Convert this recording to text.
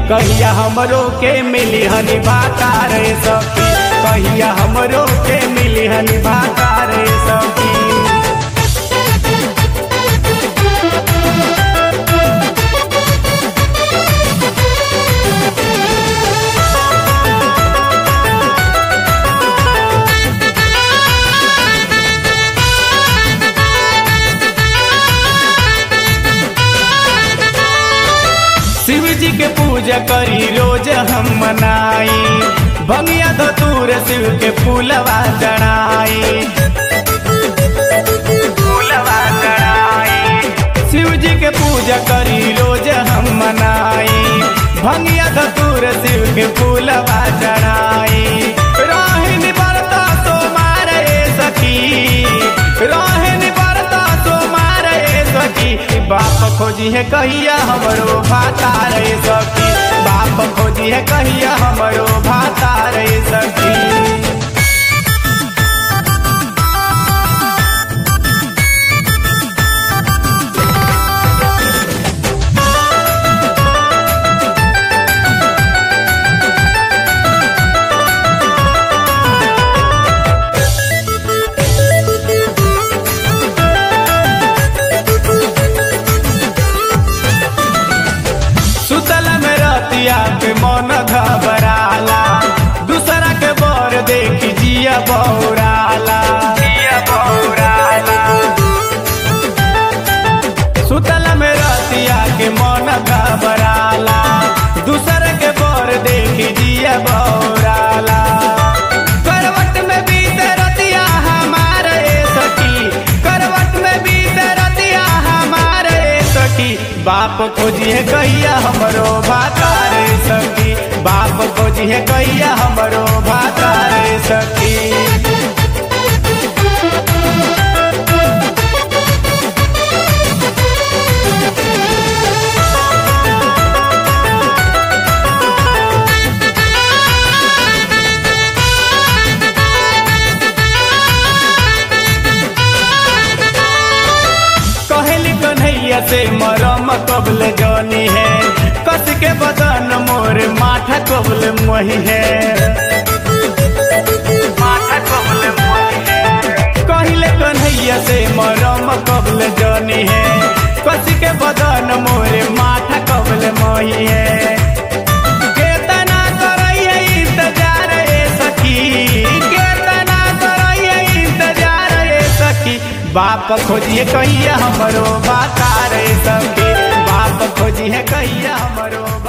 कहिया हमरो के मिली हनी भाता रे सखी, कहिया हमरो के मिली हनी भाता रे सखी। शिव जी के पूजा करी रोज हम मनाई, भंगिया धतूर शिव के फूलवा चढ़ाई, फूलवा चढ़ाई। शिव जी के पूजा करी रोज हम मनाई, भंगिया धतूर शिव के फूलवा चढ़ाई। रोहिणी बरता तो मारे सखी, रोहिणी बरता तो मारे सखी। बाप खोजी है कहिया हमरो भाता रे सखी, बाप खोजी है कहिया हमरो भाता रे सखी। के मन घबराला, दूसरा के बर देखी जिया बौराला, जिया बौराला। सुतल में रतिया के मन घबराला, दूसरा के बर देखी जिया बौराला। करवट में बीते रतिया हमारे सखी, करवट में बीते रतिया हमारे सखी। बाप खोजी है कहिया हमरो भाता रे सखी, बाप खोजी है कहिया हमरो भाता रे सखी। कहली कन्हैया से मरम कबल जानी है, कस के बदन मोर माथा कबल मोही है, माथा कबल मोही है। कहले कन्हैया से मरम कबल जानी है, कस के बदन मोर माथा कबल मोही है। केतना करैया इंतजार रे सखी, केतना करैया इंतजार रे सखी। बाप खोजिए कहिया हमरो भाता रे सखी, बाप खोजी है कहिया हमरो।